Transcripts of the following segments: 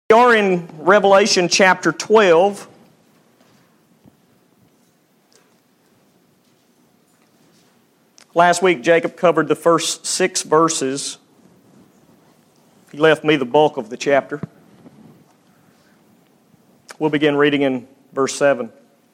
We are in Revelation chapter 12. Last week, Jacob covered the first 6 verses. He left me the bulk of the chapter. We'll begin reading in verse 7.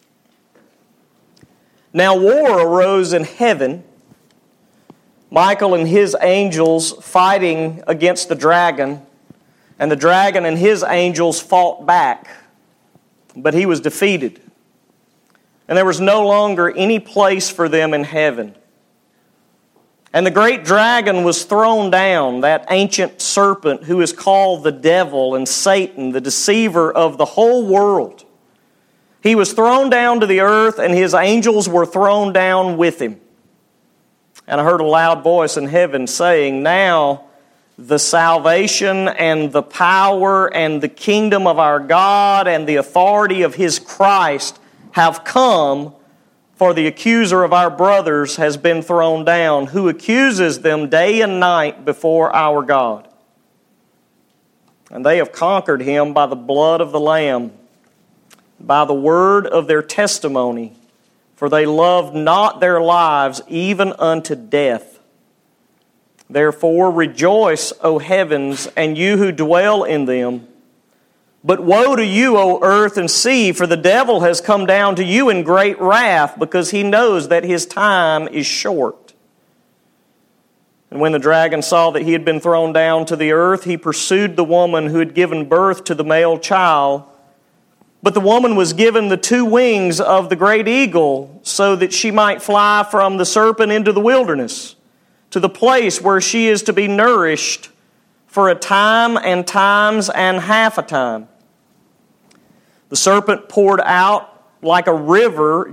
Now war arose in heaven, Michael and his angels fighting against the dragon, and the dragon and his angels fought back, but he was defeated. And there was no longer any place for them in heaven. And the great dragon was thrown down, that ancient serpent who is called the devil and Satan, the deceiver of the whole world. He was thrown down to the earth, and his angels were thrown down with him. And I heard a loud voice in heaven saying, "Now the salvation and the power and the kingdom of our God and the authority of His Christ have come, for the accuser of our brothers has been thrown down, who accuses them day and night before our God. And they have conquered him by the blood of the Lamb, by the word of their testimony, for they loved not their lives even unto death. Therefore rejoice, O heavens, and you who dwell in them. But woe to you, O earth and sea, for the devil has come down to you in great wrath, because he knows that his time is short." And when the dragon saw that he had been thrown down to the earth, he pursued the woman who had given birth to the male child. But the woman was given the 2 wings of the great eagle, so that she might fly from the serpent into the wilderness, to the place where she is to be nourished for a time and times and half a time. The serpent poured water like a river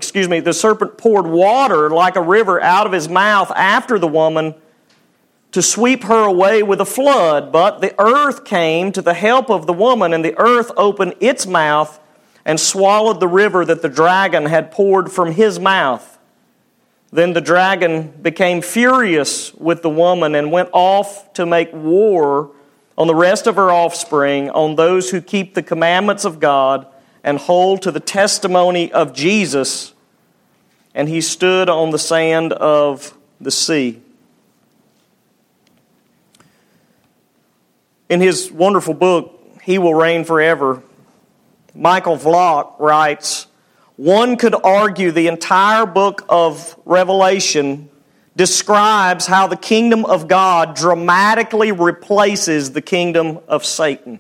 out of his mouth after the woman to sweep her away with a flood. But the earth came to the help of the woman, and the earth opened its mouth and swallowed the river that the dragon had poured from his mouth. Then the dragon became furious with the woman and went off to make war on the rest of her offspring, on those who keep the commandments of God and hold to the testimony of Jesus. And he stood on the sand of the sea. In his wonderful book, He Will Reign Forever, Michael Vlock writes, "One could argue the entire book of Revelation describes how the kingdom of God dramatically replaces the kingdom of Satan."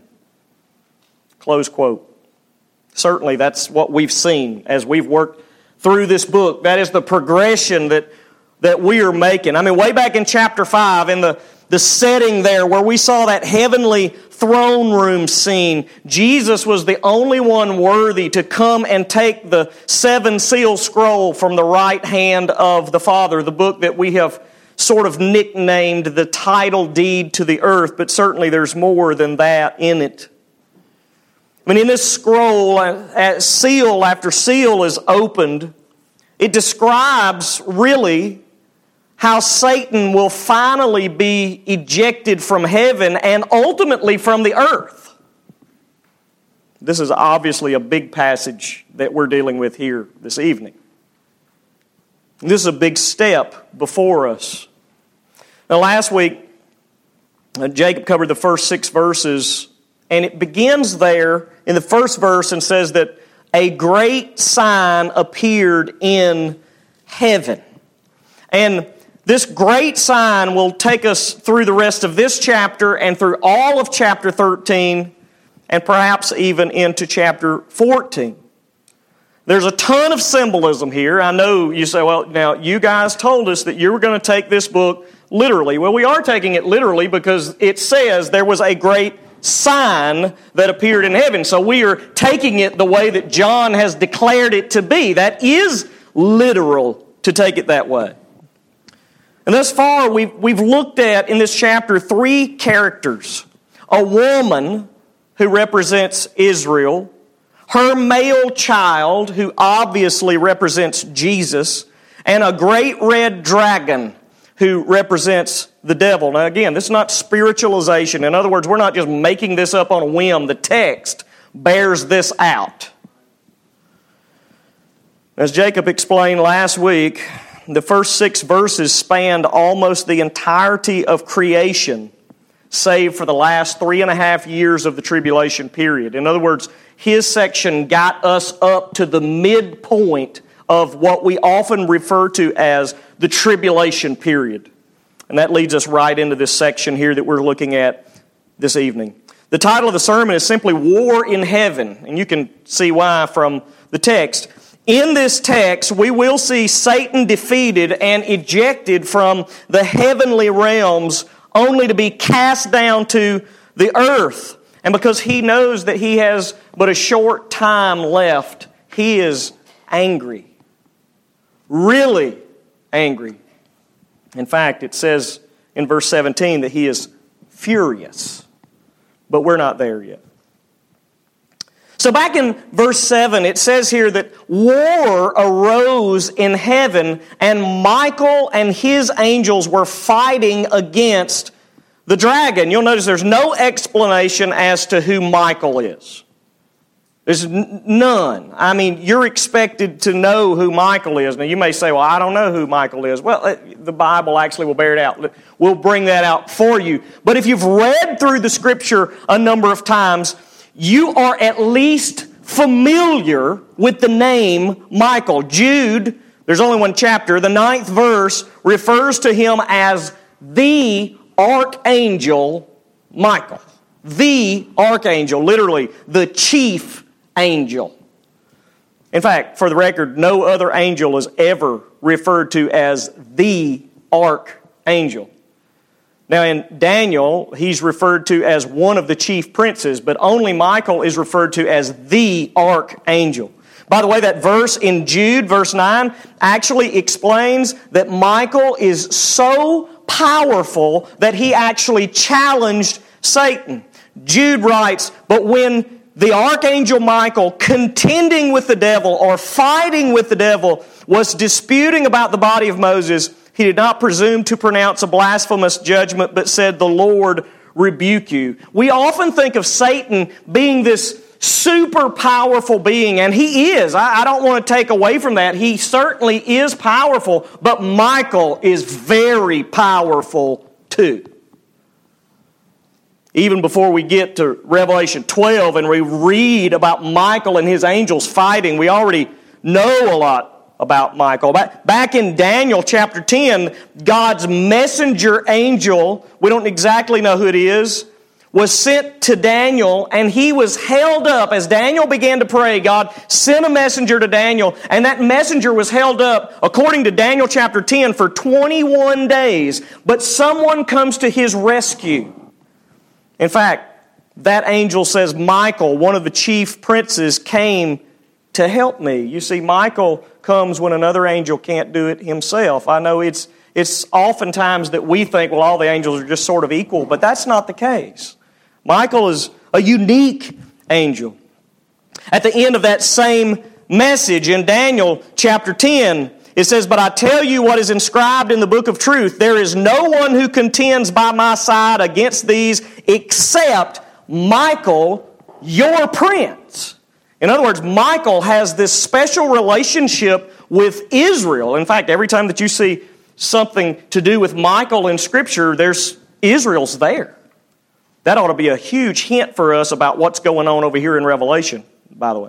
Close quote. Certainly that's what we've seen as we've worked through this book. That is the progression that we are making. I mean, way back in chapter 5, in the setting there where we saw that heavenly throne room scene, Jesus was the only one worthy to come and take the 7-seal scroll from the right hand of the Father, the book that we have sort of nicknamed the title deed to the earth, but certainly there's more than that in it. I mean, in this scroll, as seal after seal is opened, it describes really how Satan will finally be ejected from heaven and ultimately from the earth. This is obviously a big passage that we're dealing with here this evening. This is a big step before us. Now, last week, Jacob covered the first 6 verses, and it begins there in the first verse and says that a great sign appeared in heaven. And this great sign will take us through the rest of this chapter and through all of chapter 13 and perhaps even into chapter 14. There's a ton of symbolism here. I know you say, well, now you guys told us that you were going to take this book literally. Well, we are taking it literally because it says there was a great sign that appeared in heaven. So we are taking it the way that John has declared it to be. That is literal to take it that way. And thus far, we've looked at in this chapter 3 characters. A woman who represents Israel, her male child who obviously represents Jesus, and a great red dragon who represents the devil. Now again, this is not spiritualization. In other words, we're not just making this up on a whim. The text bears this out. As Jacob explained last week, the first 6 verses spanned almost the entirety of creation, save for the last 3.5 years of the tribulation period. In other words, his section got us up to the midpoint of what we often refer to as the tribulation period. And that leads us right into this section here that we're looking at this evening. The title of the sermon is simply War in Heaven, and you can see why from the text. In this text, we will see Satan defeated and ejected from the heavenly realms, only to be cast down to the earth. And because he knows that he has but a short time left, he is angry. Really angry. In fact, it says in verse 17 that he is furious. But we're not there yet. So back in verse 7, it says here that war arose in heaven, and Michael and his angels were fighting against the dragon. You'll notice there's no explanation as to who Michael is. There's none. I mean, you're expected to know who Michael is. Now, you may say, well, I don't know who Michael is. Well, the Bible actually will bear it out. We'll bring that out for you. But if you've read through the Scripture a number of times, you are at least familiar with the name Michael. Jude, there's only one chapter, the 9th verse refers to him as the Archangel Michael. The Archangel, literally the chief angel. In fact, for the record, no other angel is ever referred to as the Archangel. Now in Daniel, he's referred to as one of the chief princes, but only Michael is referred to as the Archangel. By the way, that verse in Jude, verse 9, actually explains that Michael is so powerful that he actually challenged Satan. Jude writes, but when the Archangel Michael, contending with the devil or fighting with the devil, was disputing about the body of Moses, he did not presume to pronounce a blasphemous judgment, but said, the Lord rebuke you. We often think of Satan being this super powerful being, and he is. I don't want to take away from that. He certainly is powerful, but Michael is very powerful too. Even before we get to Revelation 12 and we read about Michael and his angels fighting, we already know a lot about Michael. Back in Daniel chapter 10, God's messenger angel, we don't exactly know who it is, was sent to Daniel, and he was held up. As Daniel began to pray, God sent a messenger to Daniel, and that messenger was held up, according to Daniel chapter 10, for 21 days. But someone comes to his rescue. In fact, that angel says, Michael, one of the chief princes, came to help me. You see, Michael comes when another angel can't do it himself. I know it's oftentimes that we think, well, all the angels are just sort of equal, but that's not the case. Michael is a unique angel. At the end of that same message in Daniel chapter 10, it says, but I tell you what is inscribed in the book of truth. There is no one who contends by my side against these except Michael, your prince. In other words, Michael has this special relationship with Israel. In fact, every time that you see something to do with Michael in Scripture, there's Israel's there. That ought to be a huge hint for us about what's going on over here in Revelation, by the way.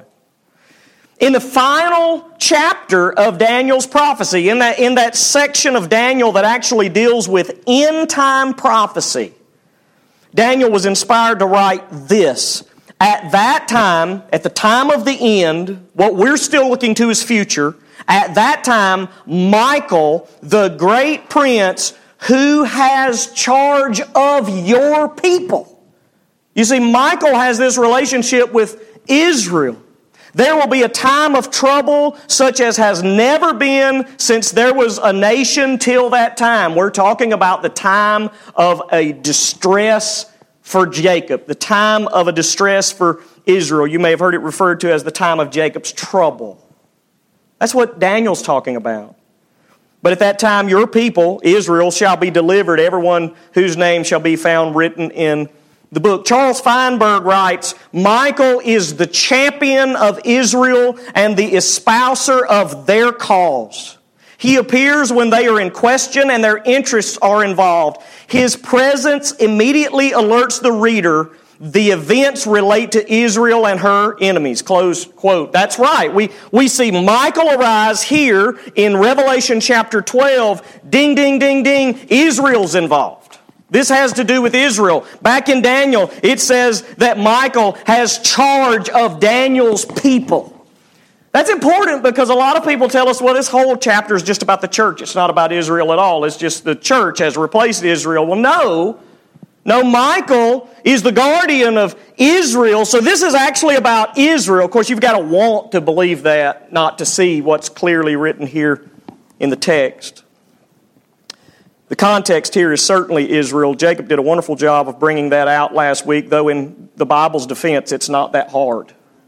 In the final chapter of Daniel's prophecy, in that section of Daniel that actually deals with end-time prophecy, Daniel was inspired to write this. At that time, at the time of the end, what we're still looking to is future, at that time, Michael, the great prince, who has charge of your people. You see, Michael has this relationship with Israel. There will be a time of trouble such as has never been since there was a nation till that time. We're talking about the time of a distress for Jacob, the time of a distress for Israel. You may have heard it referred to as the time of Jacob's trouble. That's what Daniel's talking about. But at that time your people, Israel, shall be delivered, everyone whose name shall be found written in the book. Charles Feinberg writes, Michael is the champion of Israel and the espouser of their cause. He appears when they are in question and their interests are involved. His presence immediately alerts the reader the events relate to Israel and her enemies. Close quote. That's right. We see Michael arise here in Revelation chapter 12. Ding, ding, ding, ding. Israel's involved. This has to do with Israel. Back in Daniel, it says that Michael has charge of Daniel's people. That's important because a lot of people tell us, well, this whole chapter is just about the church. It's not about Israel at all. It's just the church has replaced Israel. Well, no, Michael is the guardian of Israel, so this is actually about Israel. Of course, you've got to want to believe that, not to see what's clearly written here in the text. The context here is certainly Israel. Jacob did a wonderful job of bringing that out last week, though in the Bible's defense, it's not that hard.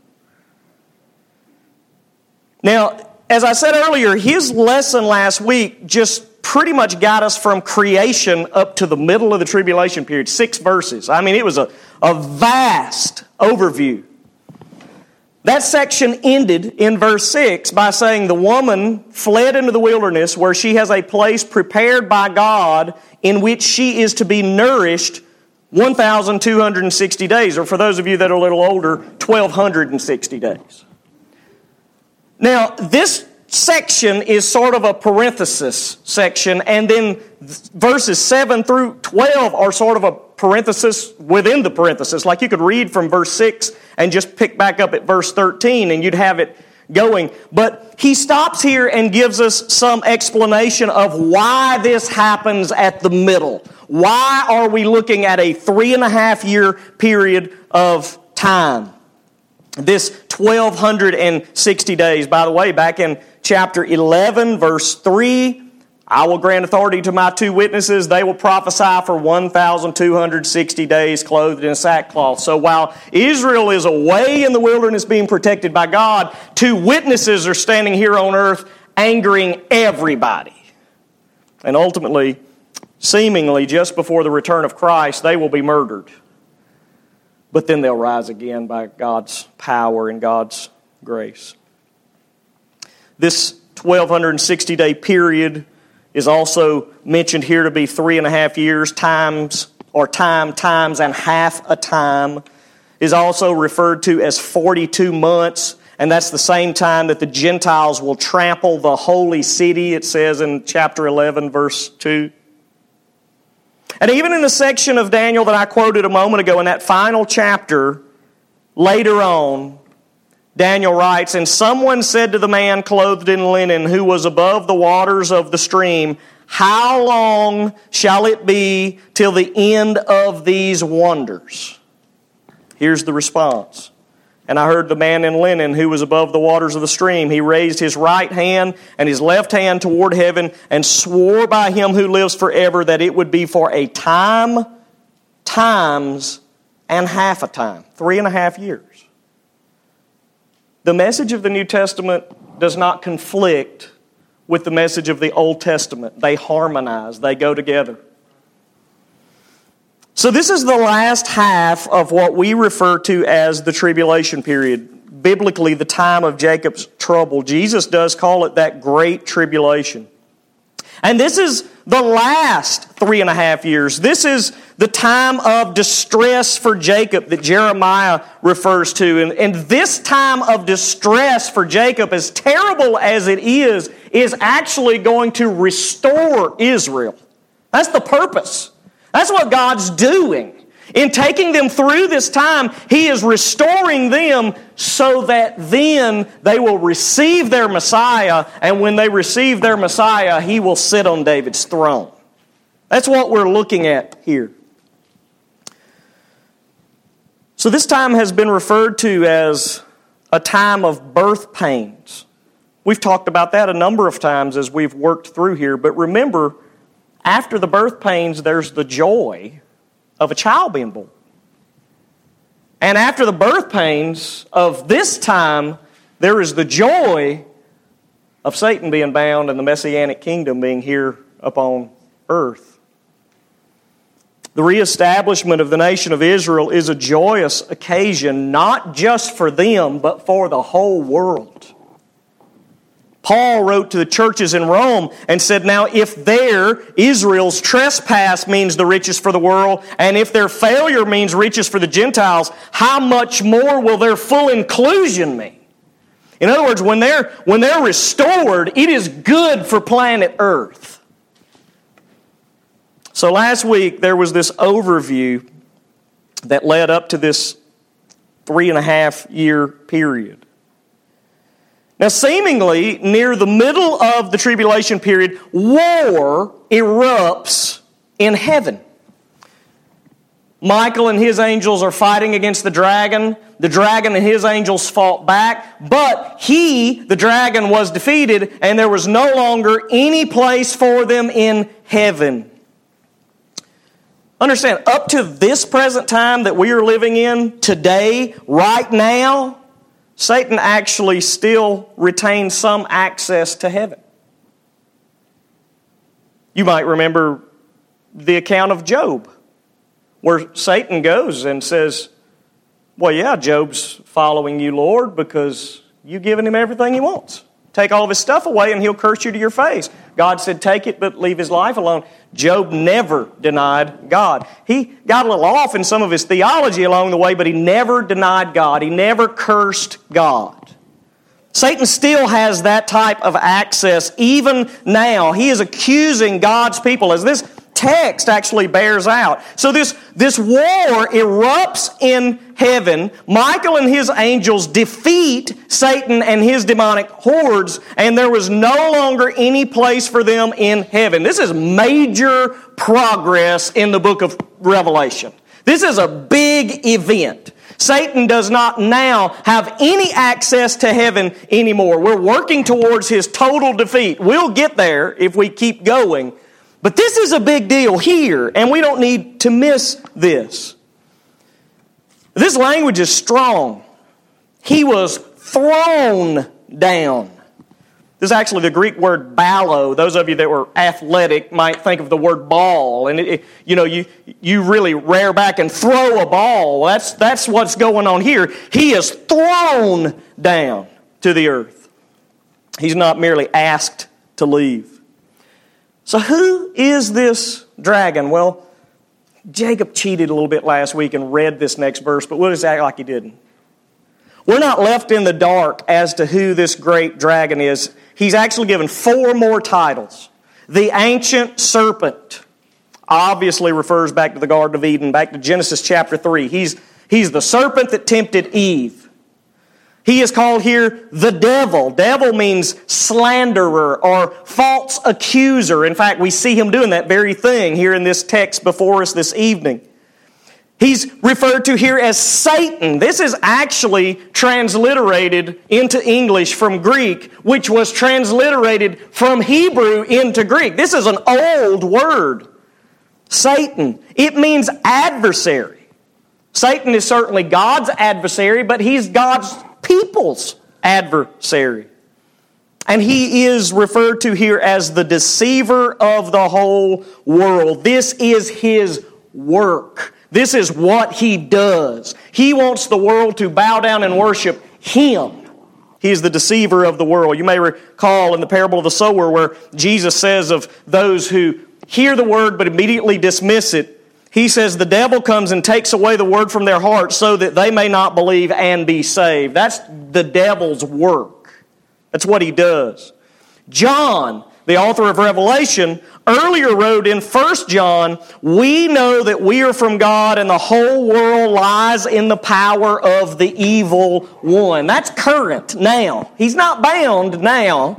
Now, as I said earlier, his lesson last week just pretty much got us from creation up to the middle of the tribulation period, 6 verses. I mean, it was a vast overview. That section ended in verse 6 by saying the woman fled into the wilderness where she has a place prepared by God in which she is to be nourished 1,260 days, or for those of you that are a little older, 1,260 days. Now, this section is sort of a parenthesis section, and then verses 7 through 12 are sort of a parenthesis within the parenthesis. Like you could read from verse 6 and just pick back up at verse 13 and you'd have it going. But he stops here and gives us some explanation of why this happens at the middle. Why are we looking at a 3.5-year period of time? This 1,260 days. By the way, back in chapter 11, verse 3, I will grant authority to my 2 witnesses. They will prophesy for 1,260 days clothed in sackcloth. So while Israel is away in the wilderness being protected by God, 2 witnesses are standing here on earth angering everybody. And ultimately, seemingly just before the return of Christ, they will be murdered. But then they'll rise again by God's power and God's grace. This 1,260-day period is also mentioned here to be 3.5 years, times and half a time. Is also referred to as 42 months, and that's the same time that the Gentiles will trample the holy city, it says in chapter 11, verse 2. And even in the section of Daniel that I quoted a moment ago, in that final chapter, later on, Daniel writes, and someone said to the man clothed in linen who was above the waters of the stream, how long shall it be till the end of these wonders? Here's the response. And I heard the man in linen who was above the waters of the stream. He raised his right hand and his left hand toward heaven and swore by him who lives forever that it would be for a time, times, and half a time. 3.5 years. The message of the New Testament does not conflict with the message of the Old Testament. They harmonize. They go together. So this is the last half of what we refer to as the tribulation period. Biblically, the time of Jacob's trouble. Jesus does call it that great tribulation. And this is the last 3.5 years. This is the time of distress for Jacob that Jeremiah refers to. And this time of distress for Jacob, as terrible as it is actually going to restore Israel. That's the purpose. That's what God's doing. In taking them through this time, He is restoring them so that then they will receive their Messiah, and when they receive their Messiah, He will sit on David's throne. That's what we're looking at here. So this time has been referred to as a time of birth pains. We've talked about that a number of times as we've worked through here, but remember, after the birth pains, there's the joy of a child being born. And after the birth pains of this time, there is the joy of Satan being bound and the Messianic kingdom being here upon earth. The reestablishment of the nation of Israel is a joyous occasion, not just for them, but for the whole world. Paul wrote to the churches in Rome and said, now if Israel's trespass means the riches for the world, and if their failure means riches for the Gentiles, how much more will their full inclusion mean? In other words, when they're restored, it is good for planet Earth. So last week there was this overview that led up to this 3.5-year period. Now, seemingly, near the middle of the tribulation period, war erupts in heaven. Michael and his angels are fighting against the dragon. The dragon and his angels fought back. But the dragon, was defeated, and there was no longer any place for them in heaven. Understand, up to this present time that we are living in today, right now, Satan actually still retains some access to heaven. You might remember the account of Job, where Satan goes and says, well, yeah, Job's following you, Lord, because you've given him everything he wants. Take all of his stuff away and he'll curse you to your face. God said, take it, but leave his life alone. Job never denied God. He got a little off in some of his theology along the way, but he never denied God. He never cursed God. Satan still has that type of access even now. He is accusing God's people, as this text actually bears out. So this war erupts in heaven. Michael and his angels defeat Satan and his demonic hordes, and there was no longer any place for them in heaven. This is major progress in the book of Revelation. This is a big event. Satan does not now have any access to heaven anymore. We're working towards his total defeat. We'll get there if we keep going. But this is a big deal here, and we don't need to miss this. This language is strong. He was thrown down. This is actually the Greek word ballo. Those of you that were athletic might think of the word ball. And you really rear back and throw a ball. That's what's going on here. He is thrown down to the earth. He's not merely asked to leave. So who is this dragon? Well, Jacob cheated a little bit last week and read this next verse, but we'll just act like he didn't. We're not left in the dark as to who this great dragon is. He's actually given 4 more titles. The ancient serpent obviously refers back to the Garden of Eden, back to Genesis chapter 3. He's the serpent that tempted Eve. He is called here the devil. Devil means slanderer or false accuser. In fact, we see him doing that very thing here in this text before us this evening. He's referred to here as Satan. This is actually transliterated into English from Greek, which was transliterated from Hebrew into Greek. This is an old word. Satan. It means adversary. Satan is certainly God's adversary, but he's God's people's adversary. And he is referred to here as the deceiver of the whole world. This is his work. This is what he does. He wants the world to bow down and worship him. He is the deceiver of the world. You may recall in the parable of the sower where Jesus says of those who hear the word but immediately dismiss it, he says the devil comes and takes away the word from their hearts so that they may not believe and be saved. That's the devil's work. That's what he does. John, the author of Revelation, earlier wrote in 1 John, we know that we are from God and the whole world lies in the power of the evil one. That's current now. He's not bound now.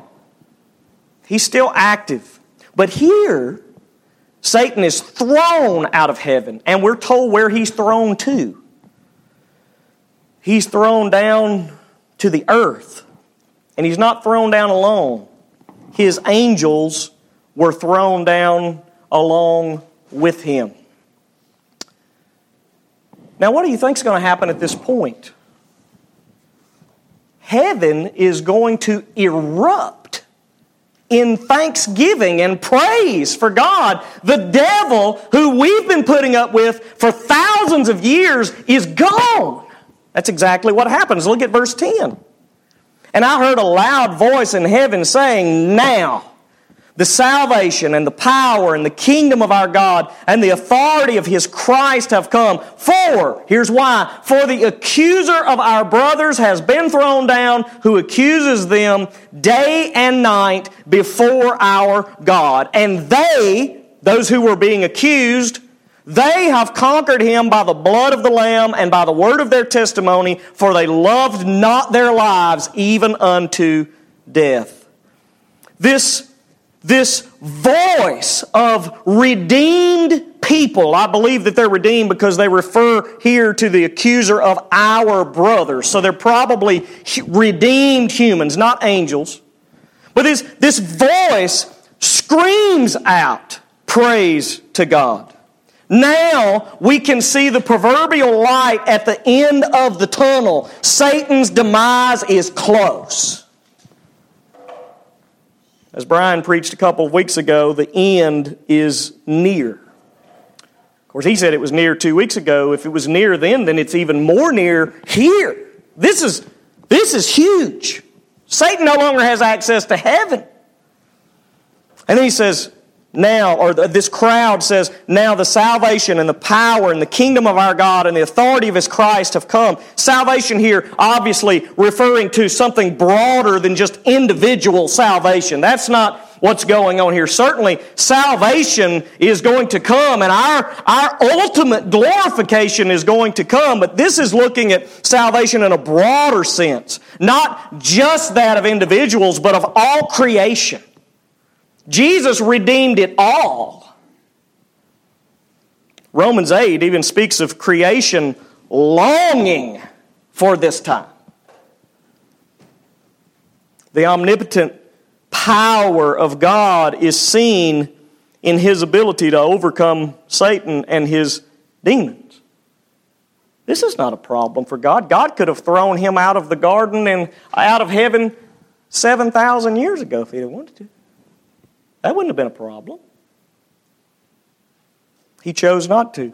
He's still active. But here, Satan is thrown out of heaven, and we're told where he's thrown to. He's thrown down to the earth, and he's not thrown down alone. His angels were thrown down along with him. Now, what do you think is going to happen at this point? Heaven is going to erupt in thanksgiving and praise for God. The devil, who we've been putting up with for thousands of years, is gone. That's exactly what happens. Look at verse 10. And I heard a loud voice in heaven saying, now the salvation and the power and the kingdom of our God and the authority of His Christ have come. For, here's why, for the accuser of our brothers has been thrown down, who accuses them day and night before our God. And they, those who were being accused, they have conquered him by the blood of the Lamb and by the word of their testimony, for they loved not their lives even unto death. This voice of redeemed people, I believe that they're redeemed because they refer here to the accuser of our brothers. So they're probably redeemed humans, not angels. But this voice screams out praise to God. Now we can see the proverbial light at the end of the tunnel. Satan's demise is close. As Brian preached a couple of weeks ago, the end is near. Of course, he said it was near 2 weeks ago. If it was near then it's even more near here. This is huge. Satan no longer has access to heaven. And then he says, now, or this crowd says, now the salvation and the power and the kingdom of our God and the authority of His Christ have come. Salvation here obviously referring to something broader than just individual salvation. That's not what's going on here. Certainly, salvation is going to come and our ultimate glorification is going to come. But this is looking at salvation in a broader sense. Not just that of individuals, but of all creation. Jesus redeemed it all. Romans 8 even speaks of creation longing for this time. The omnipotent power of God is seen in His ability to overcome Satan and his demons. This is not a problem for God. God could have thrown him out of the garden and out of heaven 7,000 years ago if He had wanted to. That wouldn't have been a problem. He chose not to.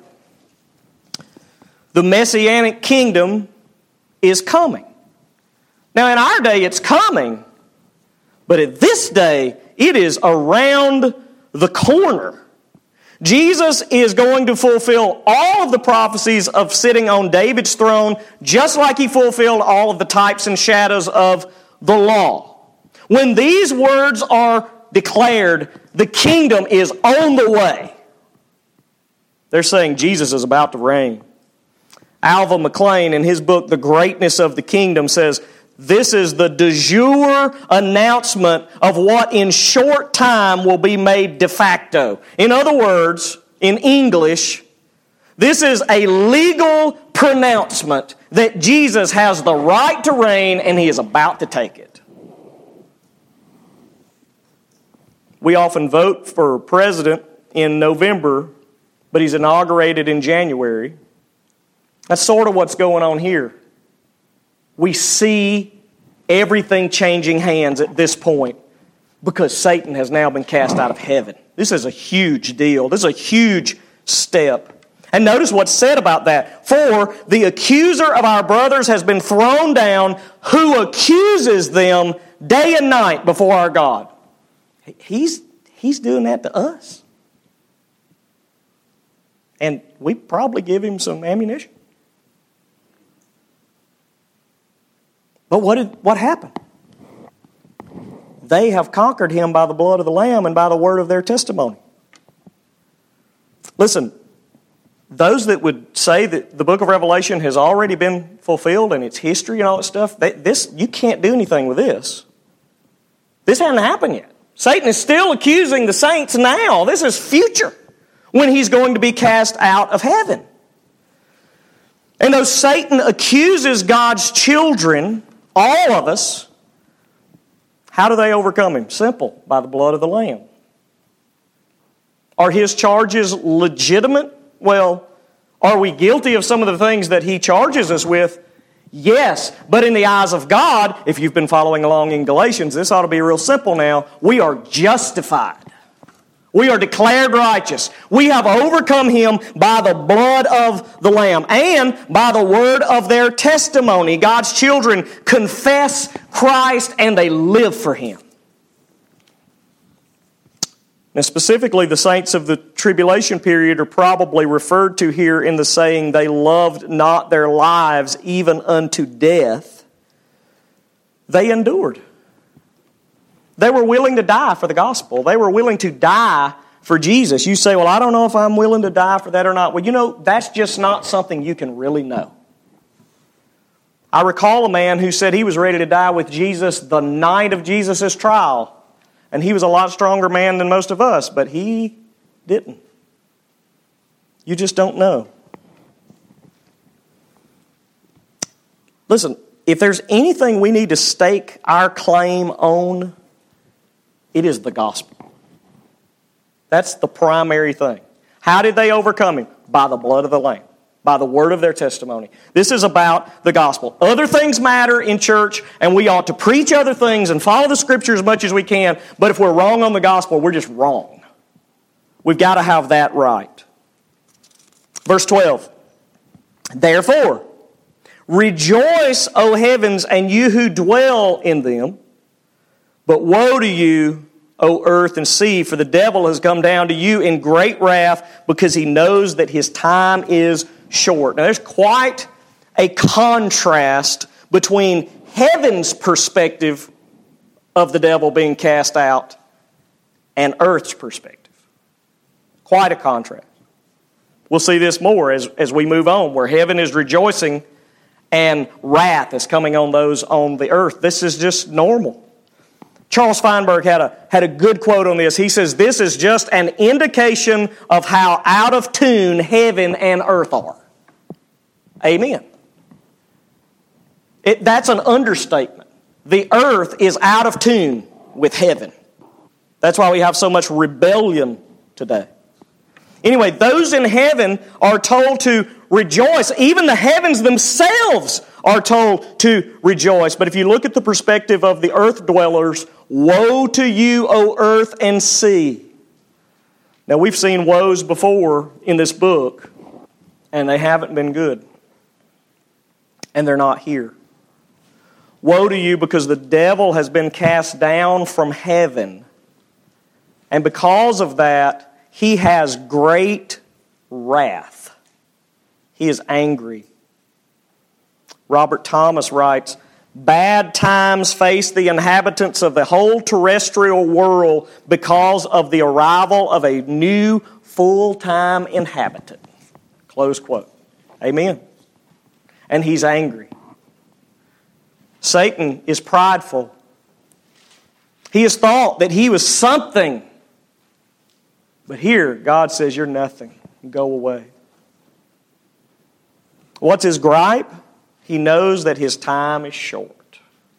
The Messianic kingdom is coming. Now, in our day, it's coming. But at this day, it is around the corner. Jesus is going to fulfill all of the prophecies of sitting on David's throne, just like He fulfilled all of the types and shadows of the law. When these words are declared, the kingdom is on the way. They're saying Jesus is about to reign. Alva McLean, in his book, The Greatness of the Kingdom, says, this is the de jure announcement of what in short time will be made de facto. In other words, in English, this is a legal pronouncement that Jesus has the right to reign and He is about to take it. We often vote for president in November, but he's inaugurated in January. That's sort of what's going on here. We see everything changing hands at this point because Satan has now been cast out of heaven. This is a huge deal. This is a huge step. And notice what's said about that. For the accuser of our brothers has been thrown down, who accuses them day and night before our God. He's doing that to us. And we probably give him some ammunition. But what happened? They have conquered him by the blood of the Lamb and by the word of their testimony. Listen, those that would say that the book of Revelation has already been fulfilled and its history and all that stuff, you can't do anything with this. This hasn't happened yet. Satan is still accusing the saints now. This is future, when he's going to be cast out of heaven. And though Satan accuses God's children, all of us, how do they overcome him? Simple, by the blood of the Lamb. Are his charges legitimate? Well, are we guilty of some of the things that he charges us with? Yes, but in the eyes of God, if you've been following along in Galatians, this ought to be real simple now. We are justified. We are declared righteous. We have overcome him by the blood of the Lamb and by the word of their testimony. God's children confess Christ and they live for him. Now, specifically, the saints of the tribulation period are probably referred to here in the saying, they loved not their lives even unto death. They endured. They were willing to die for the gospel. They were willing to die for Jesus. You say, well, I don't know if I'm willing to die for that or not. Well, you know, that's just not something you can really know. I recall a man who said he was ready to die with Jesus the night of Jesus' trial. And he was a lot stronger man than most of us, but he didn't. You just don't know. Listen, if there's anything we need to stake our claim on, it is the gospel. That's the primary thing. How did they overcome him? By the blood of the Lamb. By the word of their testimony. This is about the gospel. Other things matter in church, and we ought to preach other things and follow the Scripture as much as we can, but if we're wrong on the gospel, we're just wrong. We've got to have that right. Verse 12. Therefore, rejoice, O heavens, and you who dwell in them, but woe to you, O earth and sea, for the devil has come down to you in great wrath, because he knows that his time is short. Now, there's quite a contrast between heaven's perspective of the devil being cast out and earth's perspective. Quite a contrast. We'll see this more as we move on, where heaven is rejoicing and wrath is coming on those on the earth. This is just normal. Charles Feinberg had a good quote on this. He says, this is just an indication of how out of tune heaven and earth are. Amen. That's an understatement. The earth is out of tune with heaven. That's why we have so much rebellion today. Anyway, those in heaven are told to rejoice. Even the heavens themselves are told to rejoice. But if you look at the perspective of the earth dwellers, woe to you, O earth and sea. Now, we've seen woes before in this book, and they haven't been good. And they're not here. Woe to you because the devil has been cast down from heaven. And because of that, he has great wrath. He is angry. Robert Thomas writes, bad times face the inhabitants of the whole terrestrial world because of the arrival of a new full-time inhabitant. Close quote. Amen. And he's angry. Satan is prideful. He has thought that he was something. But here, God says, you're nothing. Go away. What's his gripe? He knows that his time is short.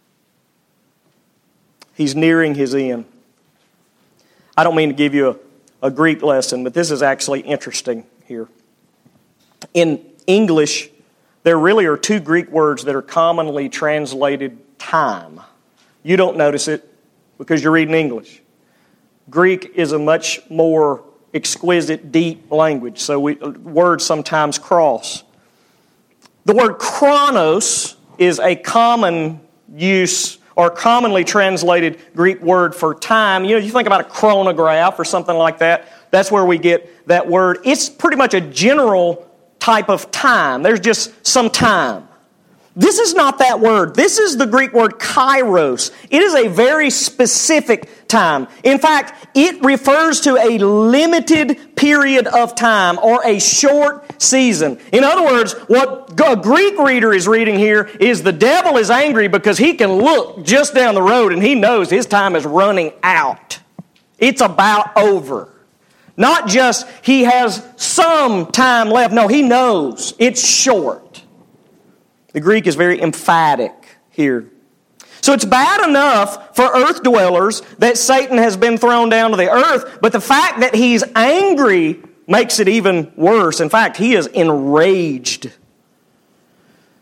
He's nearing his end. I don't mean to give you a Greek lesson, but this is actually interesting here. In English, there really are two Greek words that are commonly translated time. You don't notice it because you're reading English. Greek is a much more exquisite, deep language, so words sometimes cross. The word chronos is a common use or commonly translated Greek word for time. You know, you think about a chronograph or something like that. That's where we get that word. It's pretty much a general type of time. There's just some time. This is not that word. This is the Greek word kairos. It is a very specific time. In fact, it refers to a limited period of time or a short season. In other words, what a Greek reader is reading here is the devil is angry because he can look just down the road and he knows his time is running out. It's about over. Not just he has some time left. No, he knows it's short. The Greek is very emphatic here. So it's bad enough for earth dwellers that Satan has been thrown down to the earth, but the fact that he's angry makes it even worse. In fact, he is enraged.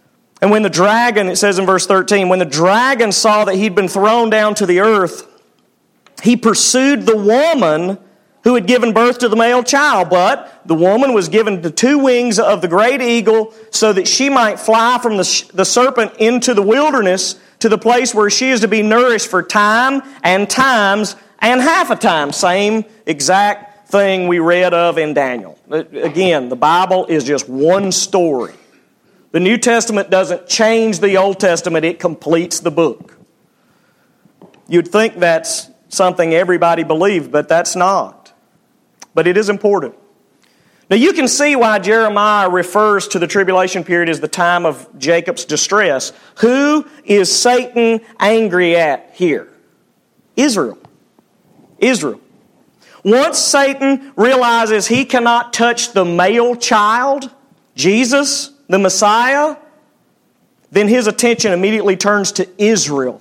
And when the dragon, it says in verse 13, when the dragon saw that he'd been thrown down to the earth, he pursued the woman who had given birth to the male child. But the woman was given the two wings of the great eagle so that she might fly from the serpent into the wilderness to the place where she is to be nourished for time and times and half a time. Same exact thing we read of in Daniel. Again, the Bible is just one story. The New Testament doesn't change the Old Testament, it completes the book. You'd think that's something everybody believed, but that's not. But it is important. Now you can see why Jeremiah refers to the tribulation period as the time of Jacob's distress. Who is Satan angry at here? Israel. Israel. Once Satan realizes he cannot touch the male child, Jesus, the Messiah, then his attention immediately turns to Israel.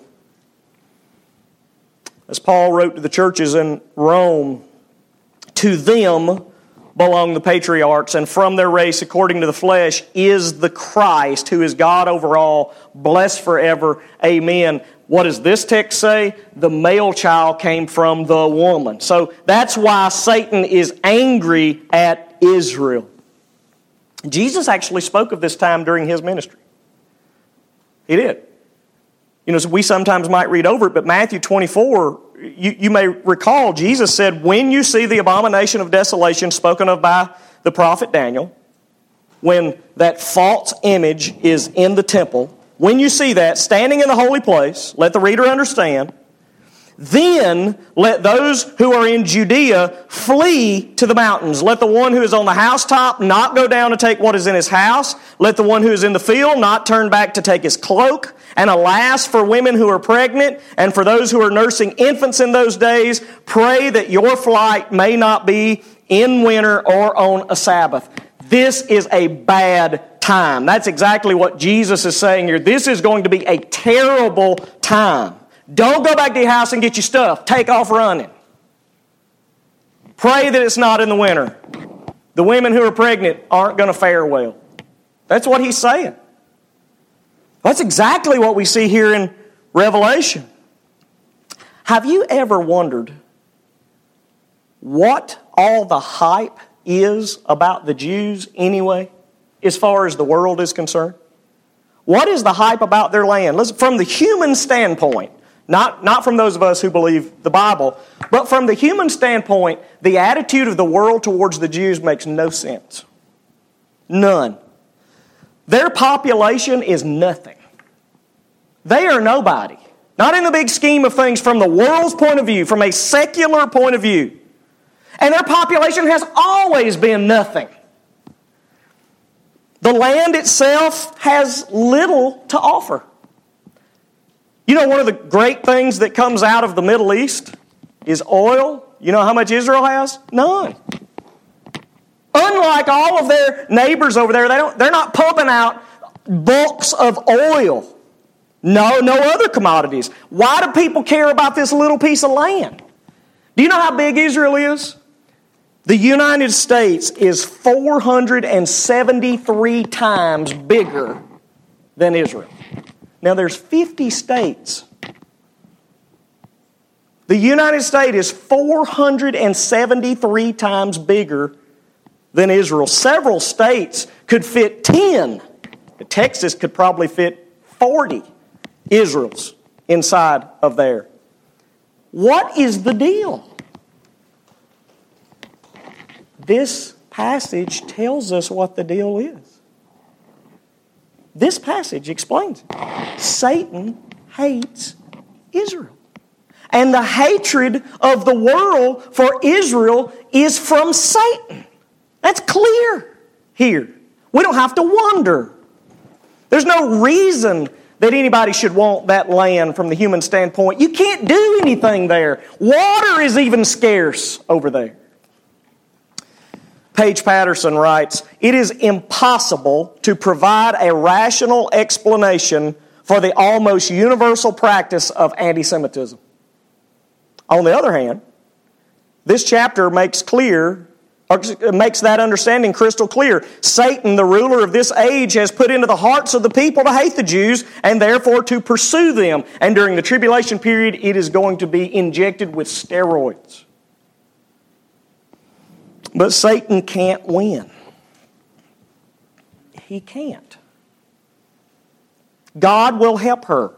As Paul wrote to the churches in Rome, to them belong the patriarchs, and from their race, according to the flesh, is the Christ, who is God over all, blessed forever. Amen. What does this text say? The male child came from the woman. So that's why Satan is angry at Israel. Jesus actually spoke of this time during his ministry. He did. You know, so we sometimes might read over it, but Matthew 24, you may recall, Jesus said, when you see the abomination of desolation spoken of by the prophet Daniel, when that false image is in the temple, when you see that standing in the holy place, let the reader understand, then let those who are in Judea flee to the mountains. Let the one who is on the housetop not go down to take what is in his house. Let the one who is in the field not turn back to take his cloak. And alas, for women who are pregnant and for those who are nursing infants in those days, pray that your flight may not be in winter or on a Sabbath. This is a bad time. That's exactly what Jesus is saying here. This is going to be a terrible time. Don't go back to your house and get your stuff. Take off running. Pray that it's not in the winter. The women who are pregnant aren't going to fare well. That's what he's saying. That's exactly what we see here in Revelation. Have you ever wondered what all the hype is about the Jews anyway, as far as the world is concerned? What is the hype about their land? Listen, from the human standpoint, not from those of us who believe the Bible, but from the human standpoint, the attitude of the world towards the Jews makes no sense. None. Their population is nothing. They are nobody. Not in the big scheme of things from the world's point of view, from a secular point of view. And their population has always been nothing. The land itself has little to offer. You know, one of the great things that comes out of the Middle East is oil. You know how much Israel has? None. Unlike all of their neighbors over there, they're not pumping out bulks of oil. No other commodities. Why do people care about this little piece of land? Do you know how big Israel is? The United States is 473 times bigger than Israel. Now there's 50 states. The United States is 473 times bigger than Israel. Several states could fit 10. Texas could probably fit 40 Israels inside of there. What is the deal? This passage tells us what the deal is. This passage explains it. Satan hates Israel. And the hatred of the world for Israel is from Satan. That's clear here. We don't have to wonder. There's no reason that anybody should want that land from the human standpoint. You can't do anything there. Water is even scarce over there. Paige Patterson writes, "It is impossible to provide a rational explanation for the almost universal practice of anti-Semitism. On the other hand, this chapter makes clear makes that understanding crystal clear. Satan, the ruler of this age, has put into the hearts of the people to hate the Jews and therefore to pursue them. And during the tribulation period, it is going to be injected with steroids. But Satan can't win. He can't. God will help her.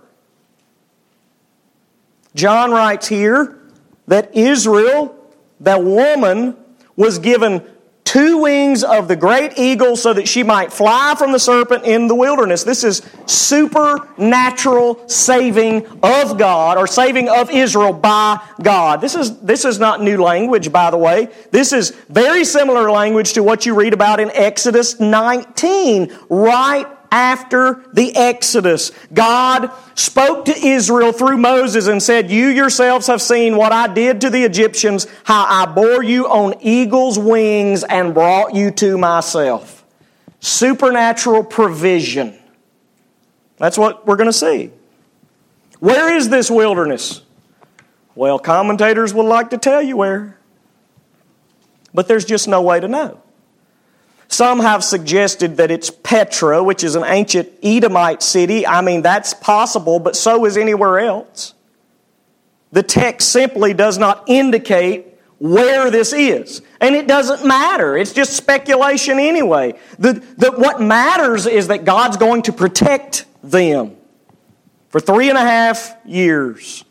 John writes here that Israel, the woman, was given 2 wings of the great eagle so that she might fly from the serpent in the wilderness. This is supernatural saving of God, or saving of Israel by God. This is not new language, by the way. This is very similar language to what you read about in Exodus 19, right after the Exodus. God spoke to Israel through Moses and said, "You yourselves have seen what I did to the Egyptians, how I bore you on eagle's wings and brought you to myself." Supernatural provision. That's what we're going to see. Where is this wilderness? Well, commentators would like to tell you where. But there's just no way to know. Some have suggested that it's Petra, which is an ancient Edomite city. I mean, that's possible, but so is anywhere else. The text simply does not indicate where this is. And it doesn't matter. It's just speculation anyway. What matters is that God's going to protect them for 3.5 years.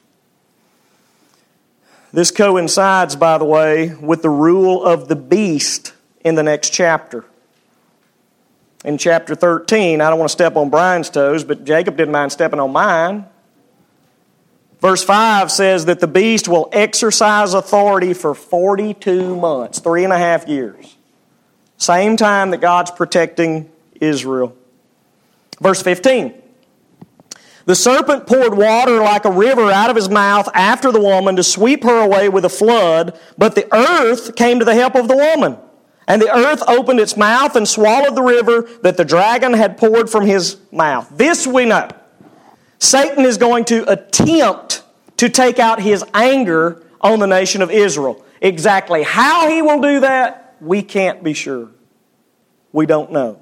This coincides, by the way, with the rule of the beast in the next chapter. In chapter 13, I don't want to step on Brian's toes, but Jacob didn't mind stepping on mine. Verse 5 says that the beast will exercise authority for 42 months, 3.5 years. Same time that God's protecting Israel. Verse 15. The serpent poured water like a river out of his mouth after the woman to sweep her away with a flood, but the earth came to the help of the woman. And the earth opened its mouth and swallowed the river that the dragon had poured from his mouth. This we know. Satan is going to attempt to take out his anger on the nation of Israel. Exactly how he will do that, we can't be sure. We don't know.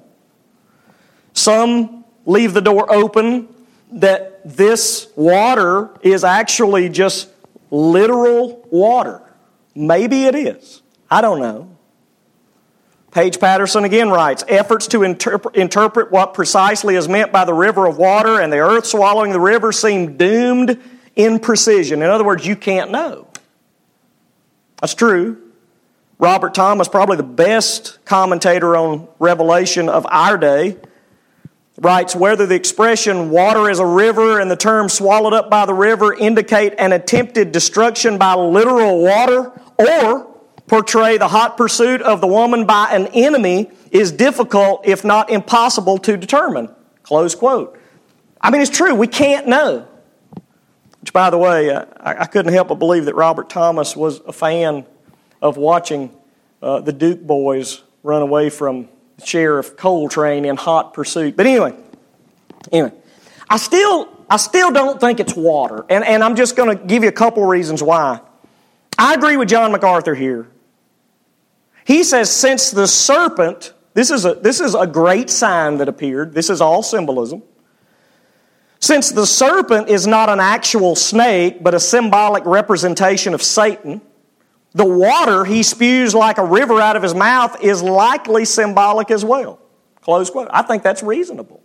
Some leave the door open that this water is actually just literal water. Maybe it is. I don't know. Paige Patterson again writes, efforts to interpret what precisely is meant by the river of water and the earth swallowing the river seem doomed in precision. In other words, you can't know. That's true. Robert Thomas, probably the best commentator on Revelation of our day, writes, whether the expression water is a river and the term swallowed up by the river indicate an attempted destruction by literal water or portray the hot pursuit of the woman by an enemy is difficult, if not impossible, to determine. Close quote. I mean, it's true. We can't know. Which, by the way, I couldn't help but believe that Robert Thomas was a fan of watching the Duke boys run away from Sheriff Coltrane in hot pursuit. But anyway, I still don't think it's water. And I'm just going to give you a couple reasons why. I agree with John MacArthur here. He says, since the serpent, this is a great sign that appeared. This is all symbolism. Since the serpent is not an actual snake, but a symbolic representation of Satan, the water he spews like a river out of his mouth is likely symbolic as well. Close quote. I think that's reasonable.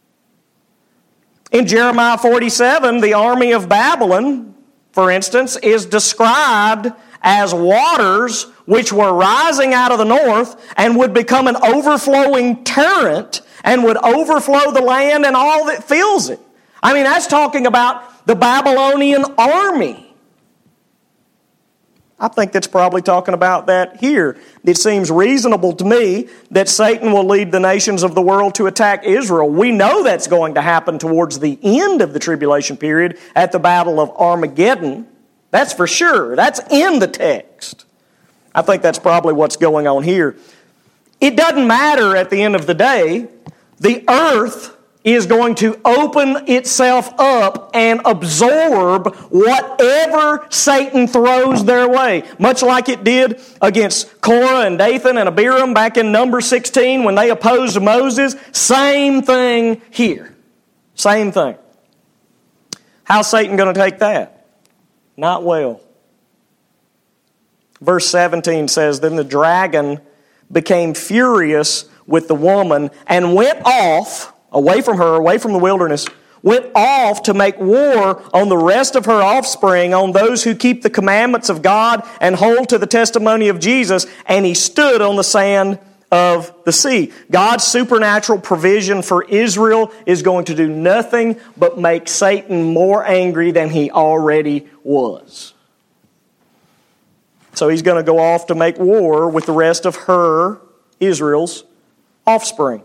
In Jeremiah 47, the army of Babylon, for instance, is described as waters which were rising out of the north and would become an overflowing torrent and would overflow the land and all that fills it. I mean, that's talking about the Babylonian army. I think that's probably talking about that here. It seems reasonable to me that Satan will lead the nations of the world to attack Israel. We know that's going to happen towards the end of the tribulation period at the Battle of Armageddon. That's for sure. That's in the text. I think that's probably what's going on here. It doesn't matter at the end of the day. The earth is going to open itself up and absorb whatever Satan throws their way. Much like it did against Korah and Dathan and Abiram back in Numbers 16 when they opposed Moses. Same thing here. Same thing. How's Satan going to take that? Not well. Verse 17 says, Then the dragon became furious with the woman and went off, away from her, away from the wilderness, went off to make war on the rest of her offspring, on those who keep the commandments of God and hold to the testimony of Jesus, and he stood on the sand of the sea. God's supernatural provision for Israel is going to do nothing but make Satan more angry than he already was. So he's going to go off to make war with the rest of her, Israel's, offspring.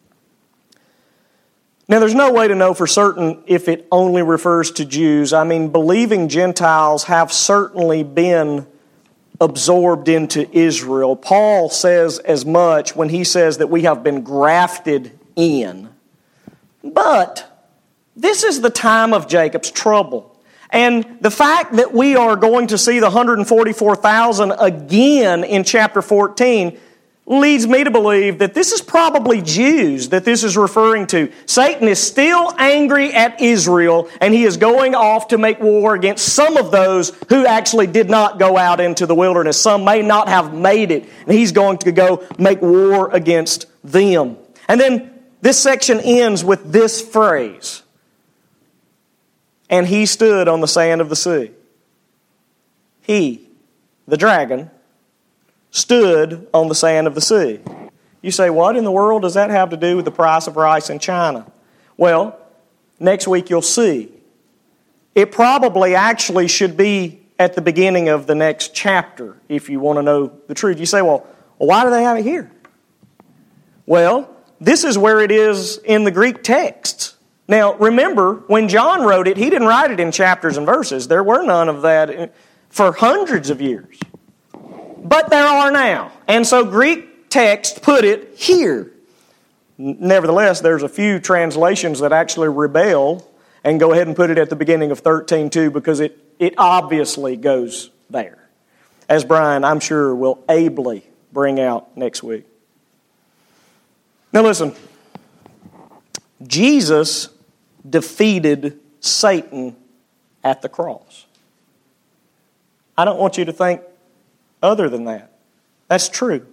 Now, there's no way to know for certain if it only refers to Jews. I mean, believing Gentiles have certainly been absorbed into Israel. Paul says as much when he says that we have been grafted in. But this is the time of Jacob's trouble. And the fact that we are going to see the 144,000 again in chapter 14 leads me to believe that this is probably Jews that this is referring to. Satan is still angry at Israel, and he is going off to make war against some of those who actually did not go out into the wilderness. Some may not have made it, and he's going to go make war against them. And then this section ends with this phrase, and he stood on the sand of the sea. He, the dragon, stood on the sand of the sea. You say, what in the world does that have to do with the price of rice in China? Well, next week you'll see. It probably actually should be at the beginning of the next chapter if you want to know the truth. You say, well, why do they have it here? Well, this is where it is in the Greek texts. Now, remember, when John wrote it, he didn't write it in chapters and verses. There were none of that for hundreds of years. But there are now. And so Greek text put it here. Nevertheless, there's a few translations that actually rebel and go ahead and put it at the beginning of 13:2 because it obviously goes there. As Brian, I'm sure, will ably bring out next week. Now listen, Jesus defeated Satan at the cross. I don't want you to think other than that. That's true.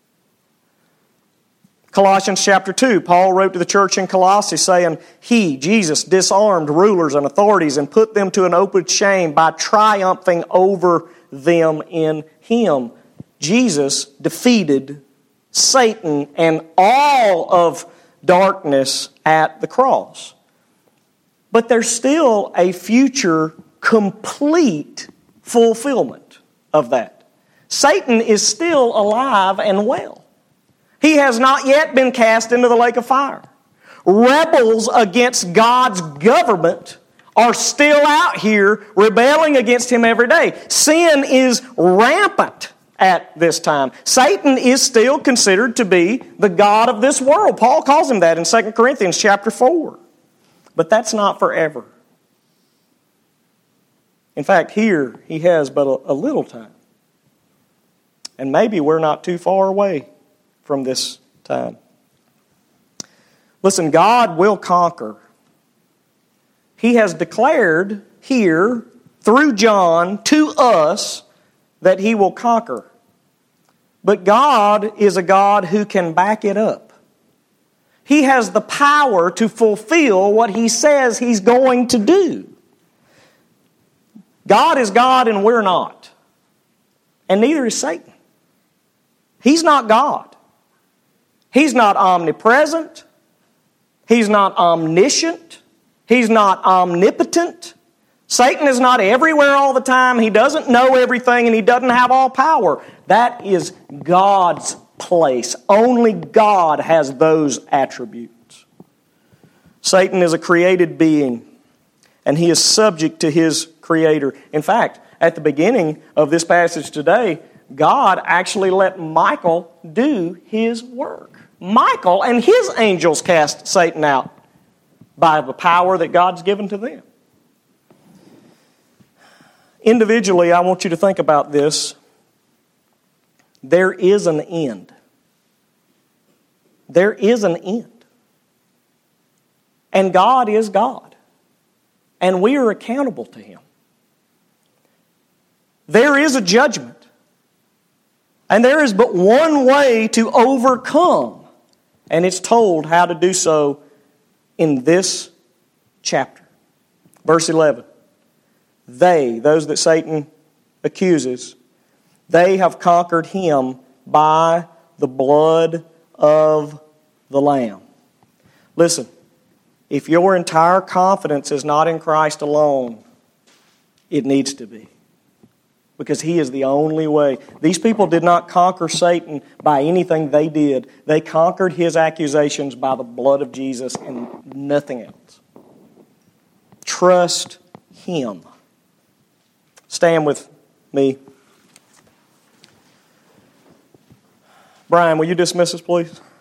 Colossians chapter 2, Paul wrote to the church in Colossae saying, He, Jesus, disarmed rulers and authorities and put them to an open shame by triumphing over them in Him. Jesus defeated Satan and all of darkness at the cross. But there's still a future complete fulfillment of that. Satan is still alive and well. He has not yet been cast into the lake of fire. Rebels against God's government are still out here rebelling against Him every day. Sin is rampant at this time. Satan is still considered to be the god of this world. Paul calls him that in 2 Corinthians chapter 4. But that's not forever. In fact, here he has but a little time. And maybe we're not too far away from this time. Listen, God will conquer. He has declared here, through John, to us, that He will conquer. But God is a God who can back it up. He has the power to fulfill what He says He's going to do. God is God and we're not. And neither is Satan. He's not God. He's not omnipresent. He's not omniscient. He's not omnipotent. Satan is not everywhere all the time. He doesn't know everything and he doesn't have all power. That is God's place. Only God has those attributes. Satan is a created being and he is subject to his Creator. In fact, at the beginning of this passage today, God actually let Michael do his work. Michael and his angels cast Satan out. by the power that God's given to them. Individually, I want you to think about this. There is an end. There is an end. And God is God. And we are accountable to Him. There is a judgment. And there is but one way to overcome. And it's told how to do so in this chapter. Verse 11. They, those that Satan accuses, they have conquered him by the blood of the Lamb. Listen, if your entire confidence is not in Christ alone, it needs to be. Because He is the only way. These people did not conquer Satan by anything they did. They conquered his accusations by the blood of Jesus and nothing else. Trust Him. Stand with me. Brian, will you dismiss us, please?